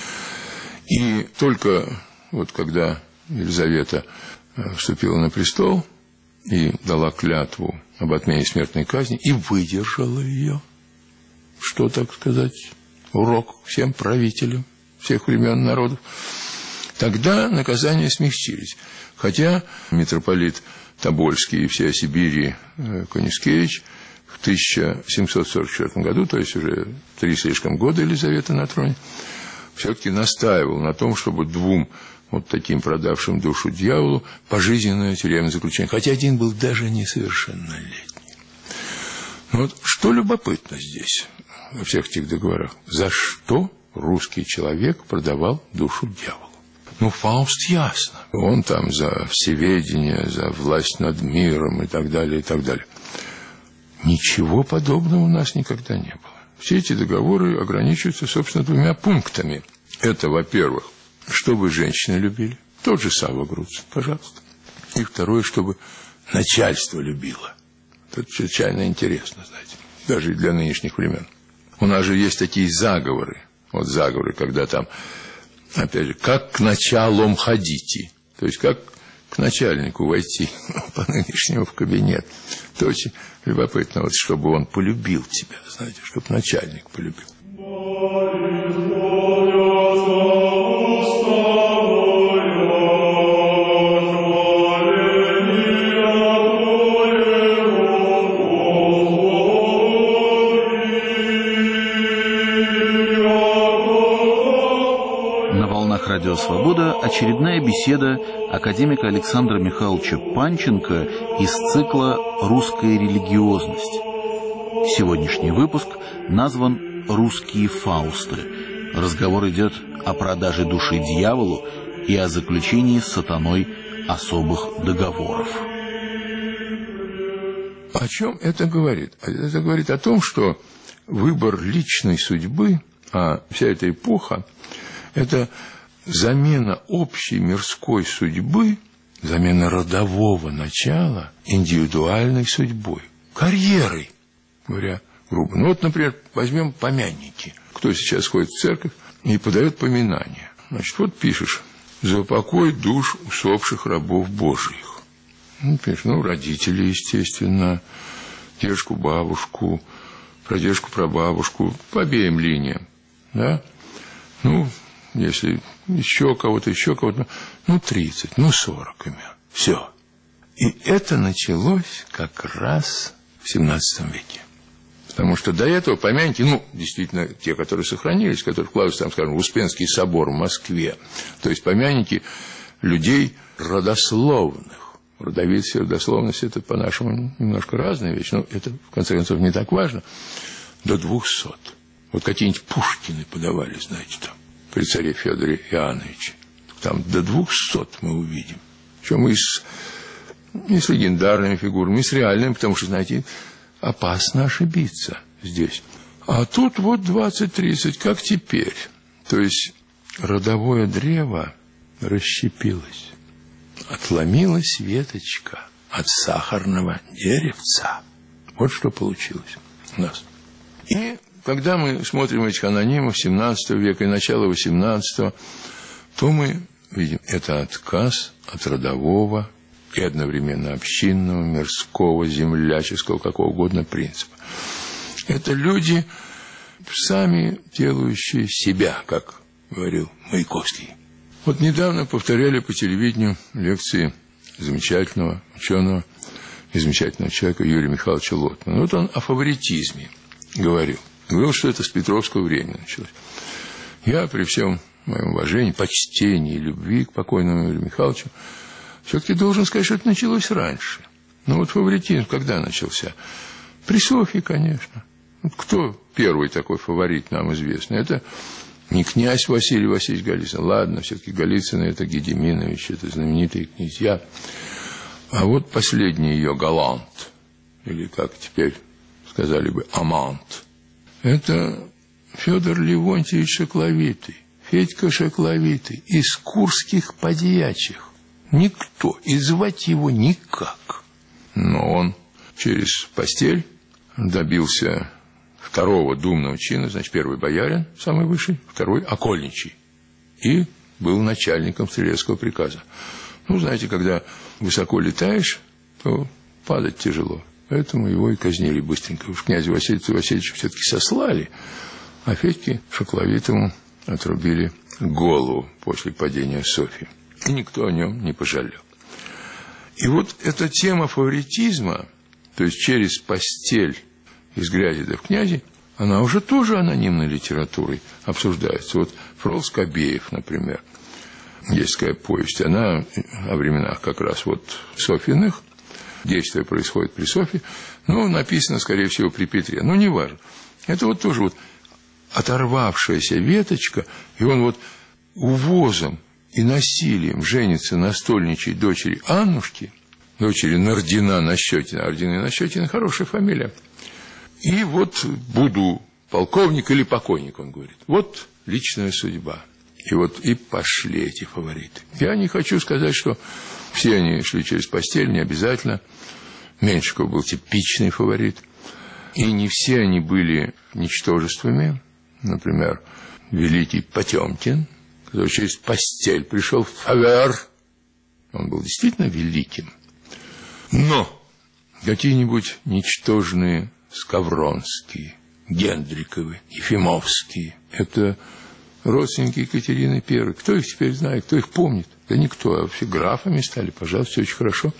И только вот когда Елизавета вступила на престол и дала клятву об отмене смертной казни и выдержала ее, что, так сказать, урок всем правителям всех времен народов, тогда наказания смягчились. Хотя митрополит Тобольский и всея Сибири Конюшкевич в 1744 году, то есть уже 3 слишком года Елизавета на троне, все-таки настаивал на том, чтобы 2 вот таким продавшим душу дьяволу пожизненное тюремное заключение. Хотя один был даже несовершеннолетний. Но вот что любопытно здесь, во всех этих договорах, за что русский человек продавал душу дьяволу? Ну, Фауст ясно. Он там за всеведение, за власть над миром и так далее, и так далее. Ничего подобного у нас никогда не было. Все эти договоры ограничиваются, собственно, 2 пунктами. Это, во-первых, чтобы женщины любили. Тот же Савва Груцин, пожалуйста. И второе, чтобы начальство любило. Это чрезвычайно интересно, знаете, даже для нынешних времен. У нас же есть такие заговоры. Вот заговоры, когда там, опять же, как к началам ходите. То есть, как к начальнику войти по-нынешнему в кабинет. Это очень любопытно, вот, чтобы он полюбил тебя, знаете, чтобы начальник полюбил. Радио «Свобода» очередная беседа академика Александра Михайловича Панченко из цикла «Русская религиозность». Сегодняшний выпуск назван «Русские Фаусты». Разговор идет о продаже души дьяволу и о заключении с сатаной особых договоров. О чем это говорит? Это говорит о том, что выбор личной судьбы, а вся эта эпоха, это замена общей мирской судьбы, замена родового начала индивидуальной судьбой, карьерой, говоря грубо. Ну вот, например, возьмем помянники. Кто сейчас ходит в церковь и подает поминания. Значит, вот пишешь: «За упокой душ усопших рабов Божьих». Ну, пишешь, родители, естественно, дедушку, бабушку, прадедушку, прабабушку, по обеим линиям, да? Если еще кого-то, 30, 40 имен. Все. И это началось как раз в 17 веке. Потому что до этого помянки, действительно, те, которые сохранились, которые вкладываются, там, скажем, в Успенский собор в Москве, то есть помянки людей родословных. Родовитость и родословность – это, по-нашему, немножко разная вещь, но это, в конце концов, не так важно. До 200. Вот какие-нибудь Пушкины подавали, знаете, там, при царе Федоре Иоанновиче. Там до 200 мы увидим. Причем и с легендарными фигурами, и с реальными, потому что, знаете, опасно ошибиться здесь. А тут вот 20-30, как теперь. То есть родовое древо расщепилось. Отломилась веточка от сахарного деревца. Вот что получилось у нас. И когда мы смотрим этих анонимов 17 века и начала 18, то мы видим, это отказ от родового и одновременно общинного, мирского, земляческого, какого угодно принципа. Это люди, сами делающие себя, как говорил Маяковский. Вот недавно повторяли по телевидению лекции замечательного ученого и замечательного человека Юрия Михайловича Лотмана. Вот он о фаворитизме говорил. Говорил, что это с Петровского времени началось. Я при всем моем уважении, почтении и любви к покойному Юрию Михайловичу все-таки должен сказать, что это началось раньше. Но вот фаворитизм когда начался? При Софье, конечно. Вот кто первый такой фаворит, нам известно? Это не князь Василий Васильевич Голицын. Ладно, все-таки Голицыны – это Гедеминович, это знаменитые князья. А вот последний ее галант, или как теперь сказали бы, амант, это Федор Левонтьевич Шакловитый, Федька Шакловитый, из курских подьячих. Никто, и звать его никак. Но он через постель добился второго думного чина, значит, первый боярин, самый высший, второй окольничий. И был начальником стрелецкого приказа. Ну, знаете, когда высоко летаешь, то падать тяжело. Поэтому его и казнили быстренько. Уж князя Василия Васильевича все-таки сослали, а Федьке Шакловитому отрубили голову после падения Софьи. И никто о нем не пожалел. И вот эта тема фаворитизма, то есть через постель из грязи да в князи, она уже тоже анонимной литературой обсуждается. Вот Фрол Скобеев, например, есть такая повесть, она о временах как раз вот Софьиных, действие происходит при Софье, но написано, скорее всего, при Петре, но неважно. Это вот тоже вот оторвавшаяся веточка, и он вот увозом и насилием женится на стольничьей дочери Аннушки, дочери Нардина Нащекина. Нардина Нащекина – хорошая фамилия. И вот буду полковник или покойник, он говорит. Вот личная судьба. И вот и пошли эти фавориты. Я не хочу сказать, что все они шли через постель, не обязательно. Меньшиков был типичный фаворит. И не все они были ничтожествами. Например, великий Потемкин, который через постель пришел в фавер. Он был действительно великим. Но какие-нибудь ничтожные Скавронские, Гендриковы, Ефимовские – это родственники Екатерины I. Кто их теперь знает, кто их помнит? Да никто, а все графами стали, пожалуйста, очень хорошо.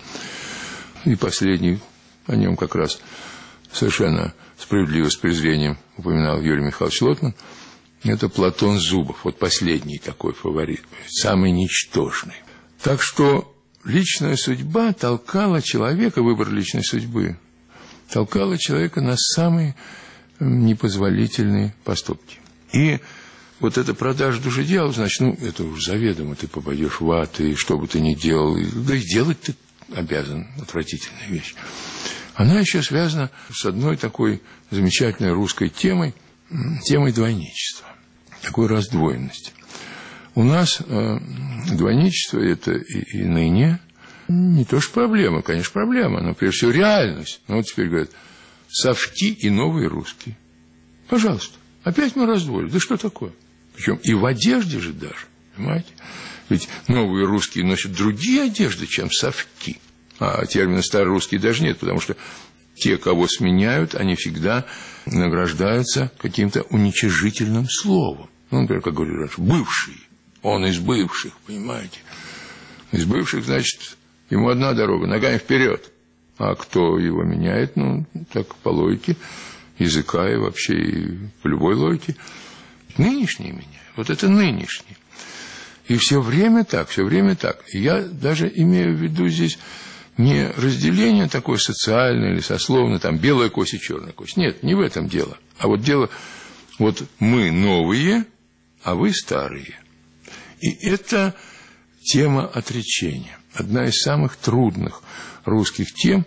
И последний, о нем как раз совершенно справедливо, с презрением упоминал Юрий Михайлович Лотман, это Платон Зубов, вот последний такой фаворит, самый ничтожный. Так что личная судьба толкала человека, выбор личной судьбы, толкала человека на самые непозволительные поступки. И вот эта продажа души дьяволу, значит, ну, это уж заведомо, ты попадешь в ад, и что бы ты ни делал, да и делать ты обязан, отвратительная вещь. Она еще связана с одной такой замечательной русской темой двойничества, такой раздвоенности. У нас двойничество – это и ныне не то что проблема, конечно, проблема, но прежде всего реальность. Ну, вот теперь говорят, совки и новые русские. Пожалуйста, опять мы раздвоили. Да что такое? Причем и в одежде же даже, понимаете? Ведь новые русские носят другие одежды, чем совки. А термина старорусские даже нет, потому что те, кого сменяют, они всегда награждаются каким-то уничижительным словом. Ну, например, как говорили раньше, бывший. Он из бывших, понимаете? Из бывших, значит, ему одна дорога, ногами вперед. А кто его меняет, ну, так по логике языка и вообще и по любой логике. Нынешние меняют. Вот это нынешние. И все время так, все время так. И я даже имею в виду здесь не разделение такое социальное или сословное, там белая кость и черная кость. Нет, не в этом дело. А вот дело, вот мы новые, а вы старые. И это тема отречения. Одна из самых трудных русских тем.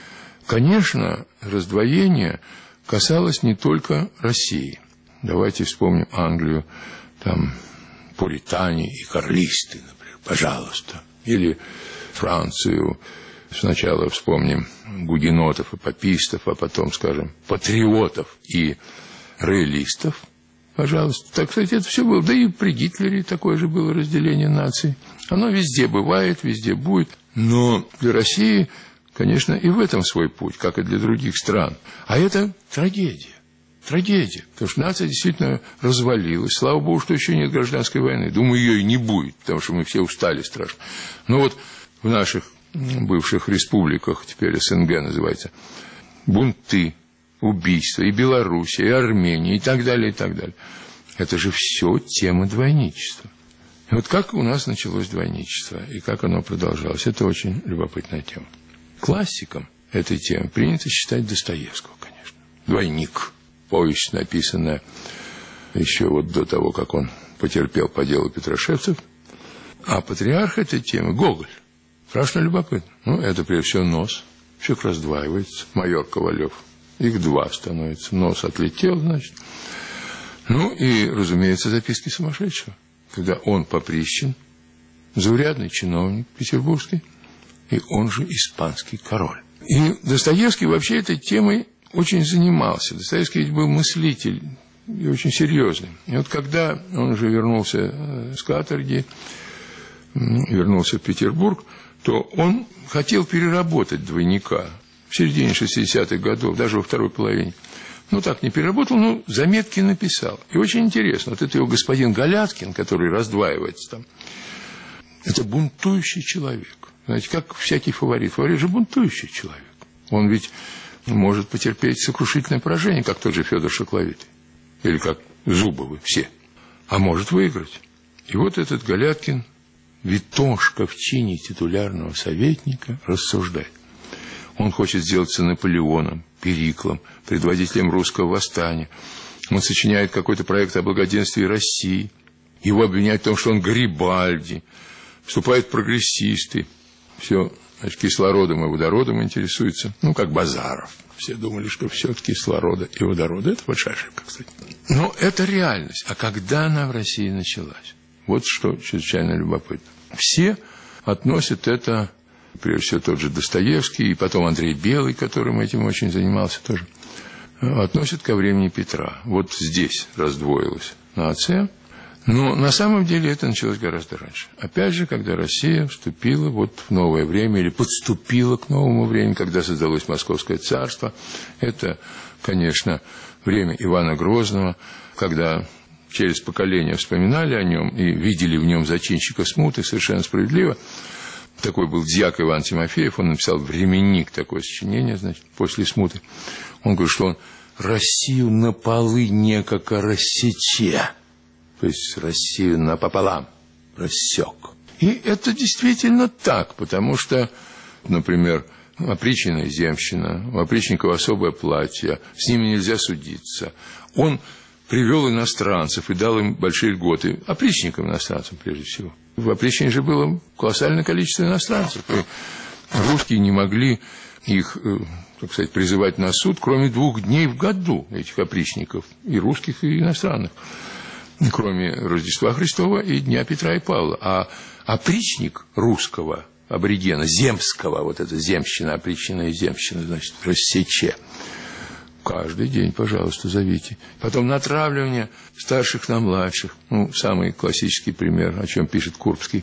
Конечно, раздвоение касалось не только России. Давайте вспомним Англию, там, пуритане и карлисты, например, пожалуйста. Или Францию. Сначала вспомним гугенотов и папистов, а потом, скажем, патриотов и роялистов. Пожалуйста. Так, кстати, это все было. Да и при Гитлере такое же было разделение наций. Оно везде бывает, везде будет. Но для России, конечно, и в этом свой путь, как и для других стран. А это трагедия. Трагедия. Потому что нация действительно развалилась. Слава богу, что еще нет гражданской войны. Думаю, ее и не будет, потому что мы все устали страшно. Но вот в наших бывших республиках, теперь СНГ называется, бунты, убийства, и Белоруссия, и Армения, и так далее, и так далее. Это же все тема двойничества. И вот как у нас началось двойничество, и как оно продолжалось, это очень любопытная тема. Классиком этой темы принято считать Достоевского, конечно. «Двойник», повесть, написанная еще вот до того, как он потерпел по делу Петрошевцев. А патриарх этой темы — Гоголь. Страшно любопытно. Ну, это, прежде всего, нос. Человек раздваивается. Майор Ковалев. Их два становится. Нос отлетел, значит. Ну, и, разумеется, записки сумасшедшего. Когда он поприщен, заурядный чиновник петербургский, и он же испанский король. И Достоевский вообще этой темой очень занимался. Достоевский ведь был мыслитель и очень серьезный. И вот когда он уже вернулся с каторги, вернулся в Петербург, то он хотел переработать «Двойника» в середине 60-х годов, даже во второй половине. Ну, так не переработал, но заметки написал. И очень интересно, вот это его господин Галяткин, который раздваивается там, это бунтующий человек. Знаете, как всякий фаворит. Фаворит же бунтующий человек. Он ведь может потерпеть сокрушительное поражение, как тот же Федор Шакловитый. Или как Зубовы, все. А может выиграть. И вот этот Галяткин, Витошка в чине титулярного советника, рассуждает. Он хочет сделаться Наполеоном, Периклом, предводителем русского восстания. Он сочиняет какой-то проект о благоденствии России. Его обвиняют в том, что он Гарибальди. Вступают прогрессисты. Все, значит, кислородом и водородом интересуется. Ну, как Базаров. Все думали, что все от кислорода и водорода. Это большая ошибка, кстати. Но это реальность. А когда она в России началась? Вот что чрезвычайно любопытно. Все относят это, прежде всего, тот же Достоевский, и потом Андрей Белый, которым этим очень занимался тоже, относят ко времени Петра. Вот здесь раздвоилась нация. Но на самом деле это началось гораздо раньше. Опять же, когда Россия вступила вот в новое время, или подступила к новому времени, когда создалось Московское царство. Это, конечно, время Ивана Грозного, когда через поколения вспоминали о нем и видели в нем зачинщика смуты, совершенно справедливо. Такой был дьяк Иван Тимофеев, он написал «Временник», такое сочинение, значит, после смуты. Он говорит, что он Россию на полы некако рассече, то есть Россию напополам рассек. И это действительно так, потому что, например, опричнина и земщина, у опричников особое платье, с ними нельзя судиться. Он привел иностранцев и дал им большие льготы, опричникам иностранцам прежде всего. В опричнине же было колоссальное количество иностранцев, и русские не могли их, так сказать, призывать на суд, кроме 2 дней в году, этих опричников, и русских, и иностранных, кроме Рождества Христова и Дня Петра и Павла. А опричник русского аборигена, земского, вот это земщина, опричнина и земщина, значит, рассече, каждый день, пожалуйста, зовите. Потом натравливание старших на младших. Ну, самый классический пример, о чем пишет Курбский,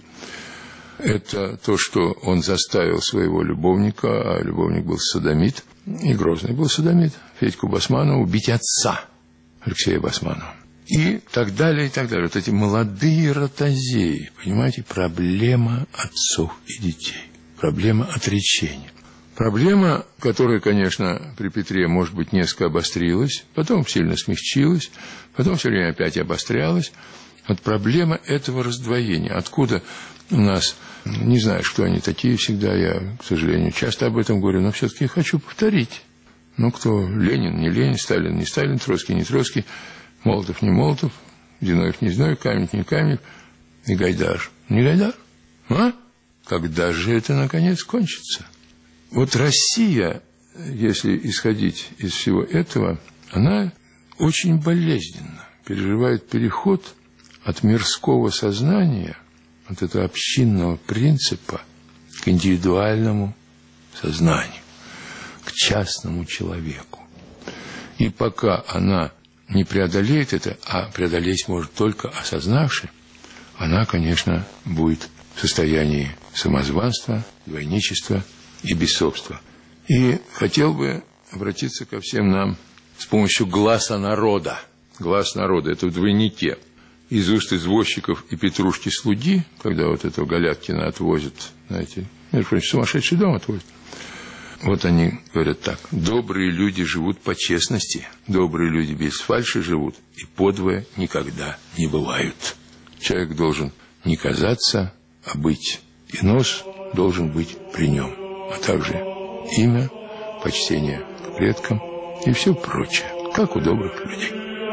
это то, что он заставил своего любовника, а любовник был содомит, и Грозный был содомит, Федьку Басманова, убить отца Алексея Басманова. И так далее, и так далее. Вот эти молодые ротозеи, понимаете, проблема отцов и детей, проблема отречения. Проблема, которая, конечно, при Петре, может быть, несколько обострилась, потом сильно смягчилась, потом все время опять обострялась. Вот проблема этого раздвоения. Откуда у нас, не знаю, что они такие всегда, я, к сожалению, часто об этом говорю, но все-таки хочу повторить. Ну, кто Ленин, не Ленин, Сталин, не Сталин, Троцкий, не Троцкий, Молотов, не Молотов, Зиновьев, не Зиновьев, Каменев, не Каменев, и Гайдар, не Гайдар. А? Когда же это, наконец, кончится? Вот Россия, если исходить из всего этого, она очень болезненно переживает переход от мирского сознания, от этого общинного принципа к индивидуальному сознанию, к частному человеку. И пока она не преодолеет это, а преодолеть может только осознавши, она, конечно, будет в состоянии самозванства, двойничества и бессобства. И хотел бы обратиться ко всем нам с помощью гласа народа. Глаз народа – это в двойнике. Из уст извозчиков и Петрушки-слуги, когда вот этого Галяткина отвозят, знаете, между прочим, сумасшедший дом отвозят. Вот они говорят так: добрые люди живут по честности, добрые люди без фальши живут, и подвое никогда не бывают. Человек должен не казаться, а быть, и нос должен быть при нем, а также имя, почтение к предкам и все прочее, как у добрых людей.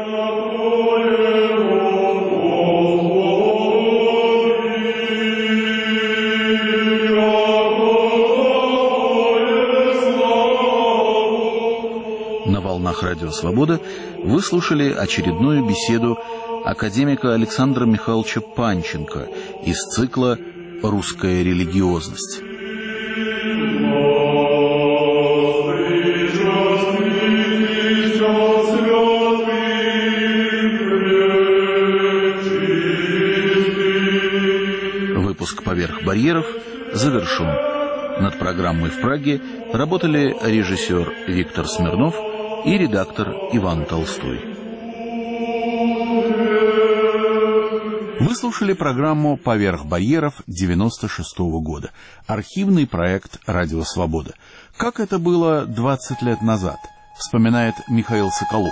На волнах Радио Свобода вы слушали очередную беседу академика Александра Михайловича Панченко из цикла «Русская религиозность». Выпуск «Поверх барьеров» завершен. Над программой в Праге работали режиссер Виктор Смирнов и редактор Иван Толстой. Вы слушали программу «Поверх барьеров» 96-го года. Архивный проект «Радио Свобода». Как это было 20 лет назад, вспоминает Михаил Соколов.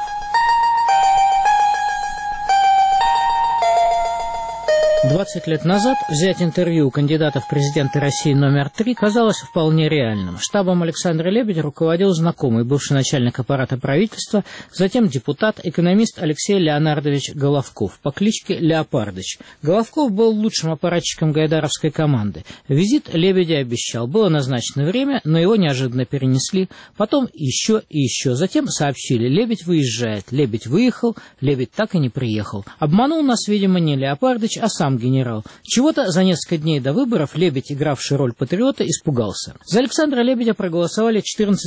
20 лет назад взять интервью у кандидата в президенты России номер 3 казалось вполне реальным. Штабом Александра Лебедя руководил знакомый, бывший начальник аппарата правительства, затем депутат, экономист Алексей Леонардович Головков по кличке Леопардыч. Головков был лучшим аппаратчиком гайдаровской команды. Визит Лебедя обещал. Было назначено время, но его неожиданно перенесли. Потом еще и еще. Затем сообщили: Лебедь выезжает. Лебедь выехал, Лебедь так и не приехал. Обманул нас, видимо, не Леопардыч, а сам генерал. Чего-то за несколько дней до выборов Лебедь, игравший роль патриота, испугался. За Александра Лебедя проголосовали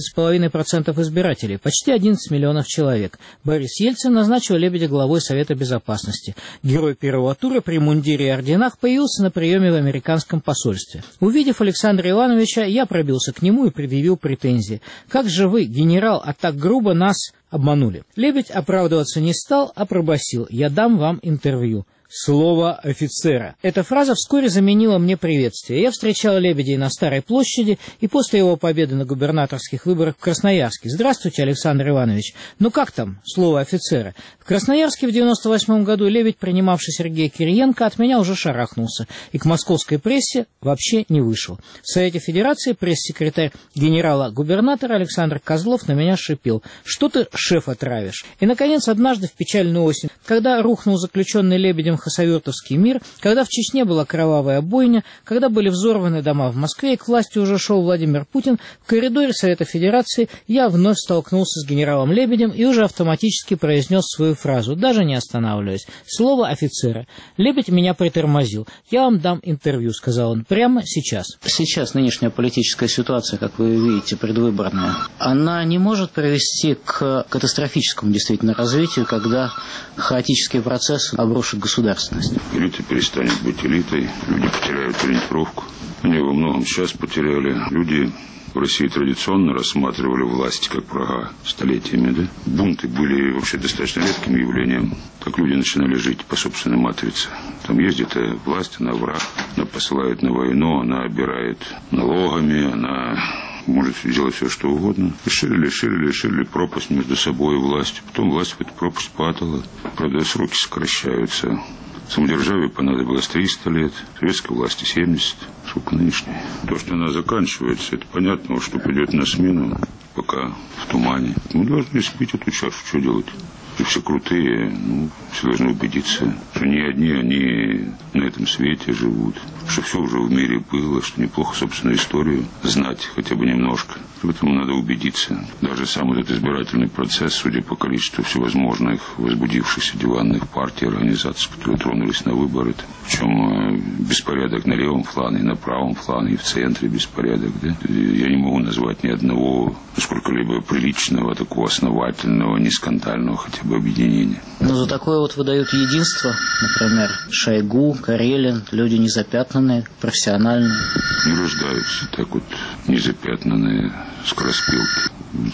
14,5% избирателей, почти 11 миллионов человек. Борис Ельцин назначил Лебедя главой Совета Безопасности. Герой первого тура при мундире и орденах появился на приеме в американском посольстве. Увидев Александра Ивановича, я пробился к нему и предъявил претензии. «Как же вы, генерал, а так грубо нас обманули?» Лебедь оправдываться не стал, а пробасил: «Я дам вам интервью». Слово офицера. Эта фраза вскоре заменила мне приветствие. Я встречал Лебедя на Старой площади и после его победы на губернаторских выборах в Красноярске. «Здравствуйте, Александр Иванович. Ну как там, слово офицера?» В Красноярске в 98 году Лебедь, принимавший Сергея Кириенко, от меня уже шарахнулся и к московской прессе вообще не вышел. В Совете Федерации пресс-секретарь генерала-губернатора Александр Козлов на меня шипел: «Что ты, шефа, травишь?» И, наконец, однажды в печальную осень, когда рухнул заключенный Лебедем хасавюртовский мир, когда в Чечне была кровавая бойня, когда были взорваны дома в Москве и к власти уже шел Владимир Путин, в коридоре Совета Федерации я вновь столкнулся с генералом Лебедем и уже автоматически произнес свою фразу, даже не останавливаясь: «Слово офицера». Лебедь меня притормозил. «Я вам дам интервью», — сказал он, — «прямо сейчас». Сейчас нынешняя политическая ситуация, как вы видите, предвыборная, она не может привести к катастрофическому действительно развитию, когда хаотические процессы обрушат государственность. Элита перестанет быть элитой, люди потеряют ориентировку. Они во многом сейчас потеряли. Люди в России традиционно рассматривали власть как врага столетиями, да? Бунты были вообще достаточно редким явлением, как люди начинали жить по собственной матрице. Там ездит власть, она враг, она посылает на войну, она обирает налогами, она может делать все, что угодно. И ширили пропасть между собой и властью. Потом власть в эту пропасть падала. Правда, сроки сокращаются. Самодержавию понадобилось 300 лет, советской власти 70, сколько нынешней. То, что она заканчивается, это понятно, что придет на смену, пока в тумане. Мы должны испить эту чашу, что делать? Все крутые, все должны убедиться, что не одни они на этом свете живут, что все уже в мире было, что неплохо собственную историю знать хотя бы немножко. В этом надо убедиться. Даже сам этот избирательный процесс, судя по количеству всевозможных возбудившихся диванных партий, организаций, которые тронулись на выборы, причем беспорядок на левом флане, на правом флане, и в центре беспорядок. Да? Я не могу назвать ни одного сколько-либо приличного, такого основательного, не скандального хотя бы объединения. Но за такое вот выдают единство, например, Шойгу, Карелин, люди незапятнанные, профессиональные. Не рождаются так вот незапятнанные скороспелки.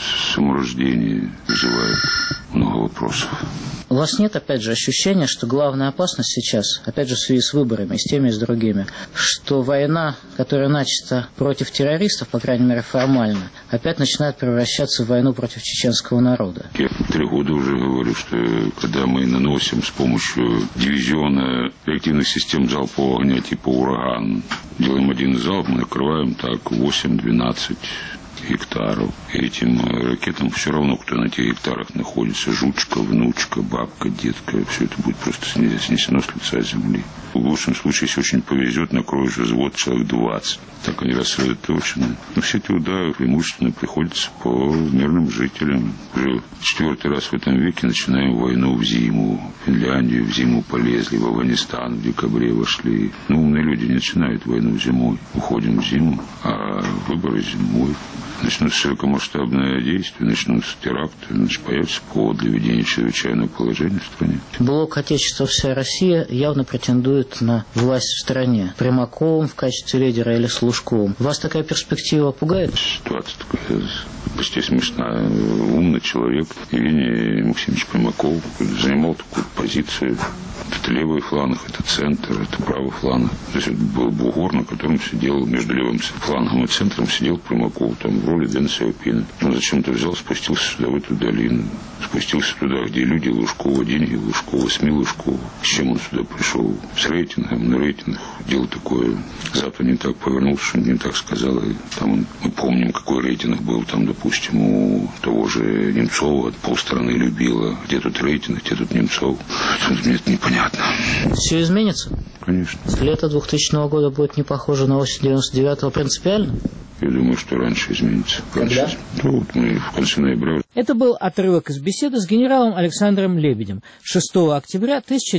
Саморождение вызывает много вопросов. У вас нет, опять же, ощущения, что главная опасность сейчас, опять же, в связи с выборами, с теми и с другими, что война, которая начата против террористов, по крайней мере, формально, опять начинает превращаться в войну против чеченского народа? Я 3 года уже говорю, что когда мы наносим с помощью дивизиона реактивных систем залпового огня типа «Ураган», делаем один залп, мы накрываем так 8-12 гектаров. И этим ракетам все равно, кто на тех гектарах находится. Жучка, внучка, бабка, детка. Все это будет просто снесено с лица земли. В лучшем случае, если очень повезет, накроешь взвод человек 20. Так они рассредоточены. Но все эти удары преимущественно приходятся по мирным жителям. Уже 4-й раз в этом веке начинаем войну в зиму. В Финляндию в зиму полезли, в Афганистан в декабре вошли. Умные люди не начинают войну зимой. Уходим в зиму, а выборы зимой. Начнутся широкомасштабное действие, начнутся теракты, значит, появится повод для ведения чрезвычайного положения в стране. Блок «Отечество, вся Россия» явно претендует на власть в стране. Примаковым в качестве лидера или с Лужковым. Вас такая перспектива пугает? Ситуация такая почти смешная. Умный человек Евгений Максимович Примаков занимал такую позицию. Это левый фланг, это центр, это правый фланг. То есть это был бугор, на котором сидел, между левым флангом и центром сидел Примаков, там в роли Дэн Сяопина. Он зачем-то взял, спустился сюда, в эту долину. Спустился туда, где люди Лужкова, деньги Лужкова, СМИ Лужкова. С чем он сюда пришел? С рейтингом, на рейтинг. Дело такое. Запад не так повернулся, что не так сказал. И там мы помним, какой рейтинг был там, допустим, у того же Немцова. Полстраны любила. Где тут рейтинг, где тут Немцов. Мне это непонятно. Все изменится? Конечно. Лето 2000 года будет не похоже на осень 99-го принципиально? Я думаю, что раньше изменится. Когда? Вот мы в конце ноября. Это был отрывок из беседы с генералом Александром Лебедем 6 октября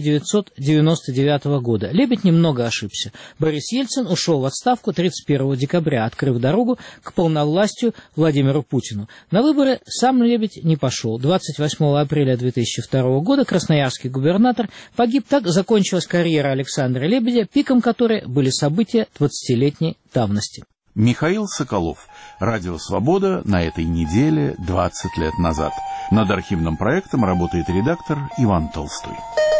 1999 года. Лебедь немного ошибся. Борис Ельцин ушел в отставку 31 декабря, открыв дорогу к полновластию Владимиру Путину. На выборы сам Лебедь не пошел. 28 апреля 2002 года красноярский губернатор погиб. Так закончилась карьера Александра Лебедя, пиком которой были события 20-летней давности. Михаил Соколов. Радио «Свобода» на этой неделе 20 лет назад. Над архивным проектом работает редактор Иван Толстой.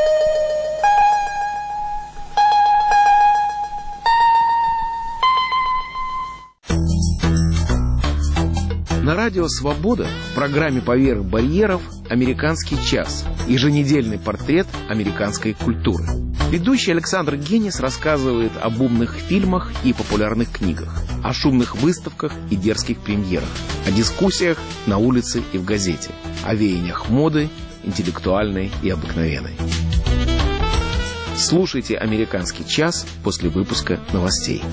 На радио «Свобода» в программе «Поверх барьеров» «Американский час». Еженедельный портрет американской культуры. Ведущий Александр Генис рассказывает об умных фильмах и популярных книгах, о шумных выставках и дерзких премьерах, о дискуссиях на улице и в газете, о веяниях моды, интеллектуальной и обыкновенной. Слушайте «Американский час» после выпуска новостей.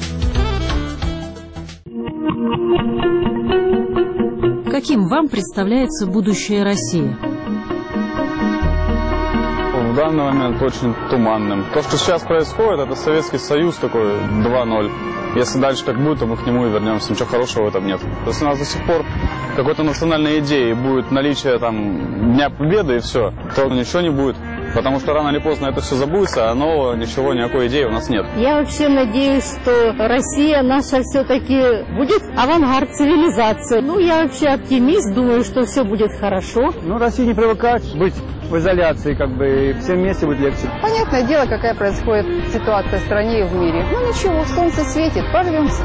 Каким вам представляется будущее России? В данный момент очень туманным. То, что сейчас происходит, это Советский Союз такой 2.0. Если дальше так будет, то мы к нему и вернемся. Ничего хорошего в этом нет. Если у нас до сих пор какой-то национальной идеи будет наличие там Дня Победы и все, то ничего не будет. Потому что рано или поздно это все забудется, а нового ничего, никакой идеи у нас нет. Я вообще надеюсь, что Россия наша все-таки будет авангард цивилизации. Я вообще оптимист, думаю, что все будет хорошо. России не привыкать быть в изоляции, и всем вместе будет легче. Понятное дело, какая происходит ситуация в стране и в мире. Ничего, солнце светит, порвемся.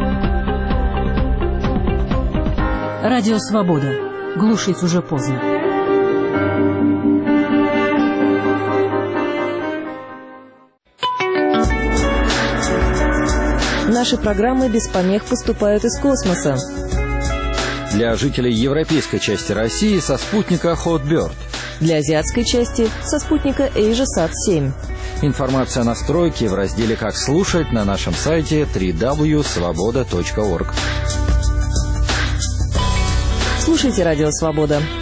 Радио «Свобода». Глушить уже поздно. Наши программы без помех поступают из космоса. Для жителей европейской части России со спутника Hotbird. Для азиатской части со спутника AsiaSat-7. Информация о настройке в разделе «Как слушать» на нашем сайте www.svoboda.org. Слушайте «Радио Свобода».